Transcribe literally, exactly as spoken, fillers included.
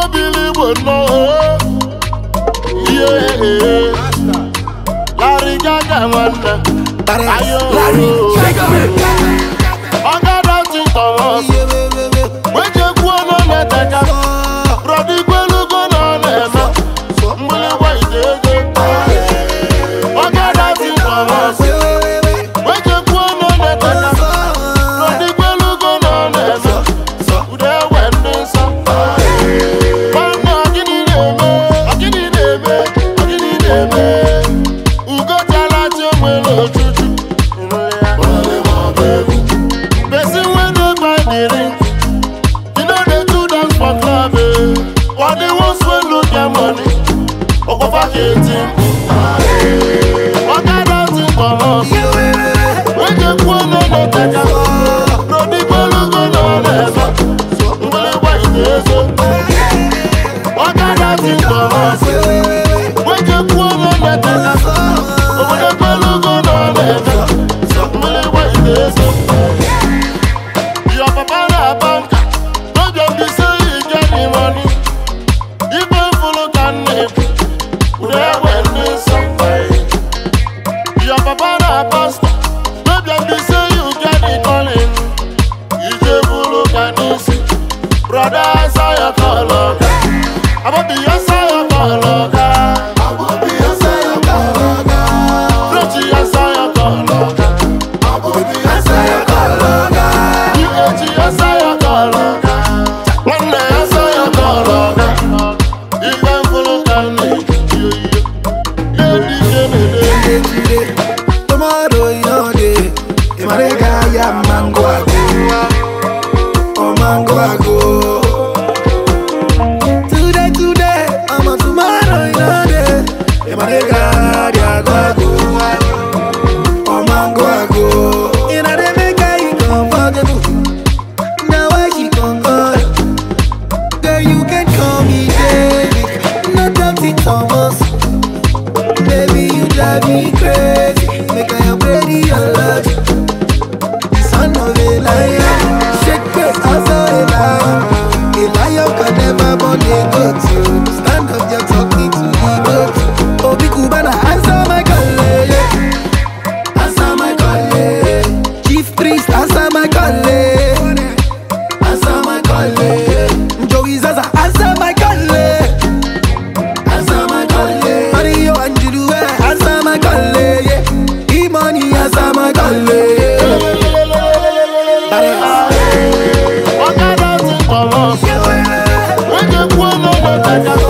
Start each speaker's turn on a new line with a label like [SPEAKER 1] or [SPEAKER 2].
[SPEAKER 1] believe would know. Yeah, Larry Gaga, man.
[SPEAKER 2] Larry Gaga.
[SPEAKER 1] I got out in Thomas. When you go on the deck, Brody will go on them. Mully white, I got out in Thomas. When you go on the deck, Brody will go on them. So they went in some. Man, I can eat them, I can eat them, I can eat them. Who got a lot of money? What they want to look their money, or go back eighteen. What I don't think of us. When you go on the deck, no people look on the so I'm gonna wait this. What I don't think of us. When you go on the deck, no people look on the so I'm gonna wait this. Your papa na bank, no just be say you get the money. Your papa na pastor, maybe I be say you get the calling. You just look at this, brother. I saw your call, I will be your saw your call, I will be your saw your call, Frenchie, I saw your call, I will be your saw your call, you H, I saw your call, one day I saw your call, you can look at me.
[SPEAKER 2] Tomorrow your day, Imarega ya mango ago, oh mango ago. Today, today, I'm a tomorrow your day, Imarega ya ago, oh mango ago. In a day make I comfortable, now I she concord. Girl you can call me David, not Doctor Thomas. Baby you drive me crazy. Make I am ready alert. Son of a lion, shake face as a lion. A lion can never born a goat. Stand up, you're talking to the goat. Oh, be Cubana, answer my call, answer my call. Chief priest, answer my call, answer my call. Joey Zaza, answer my call, answer my call. Mario and Judu, answer my call. Money as I'm a colleague.
[SPEAKER 1] What I don't think of us. When you go on the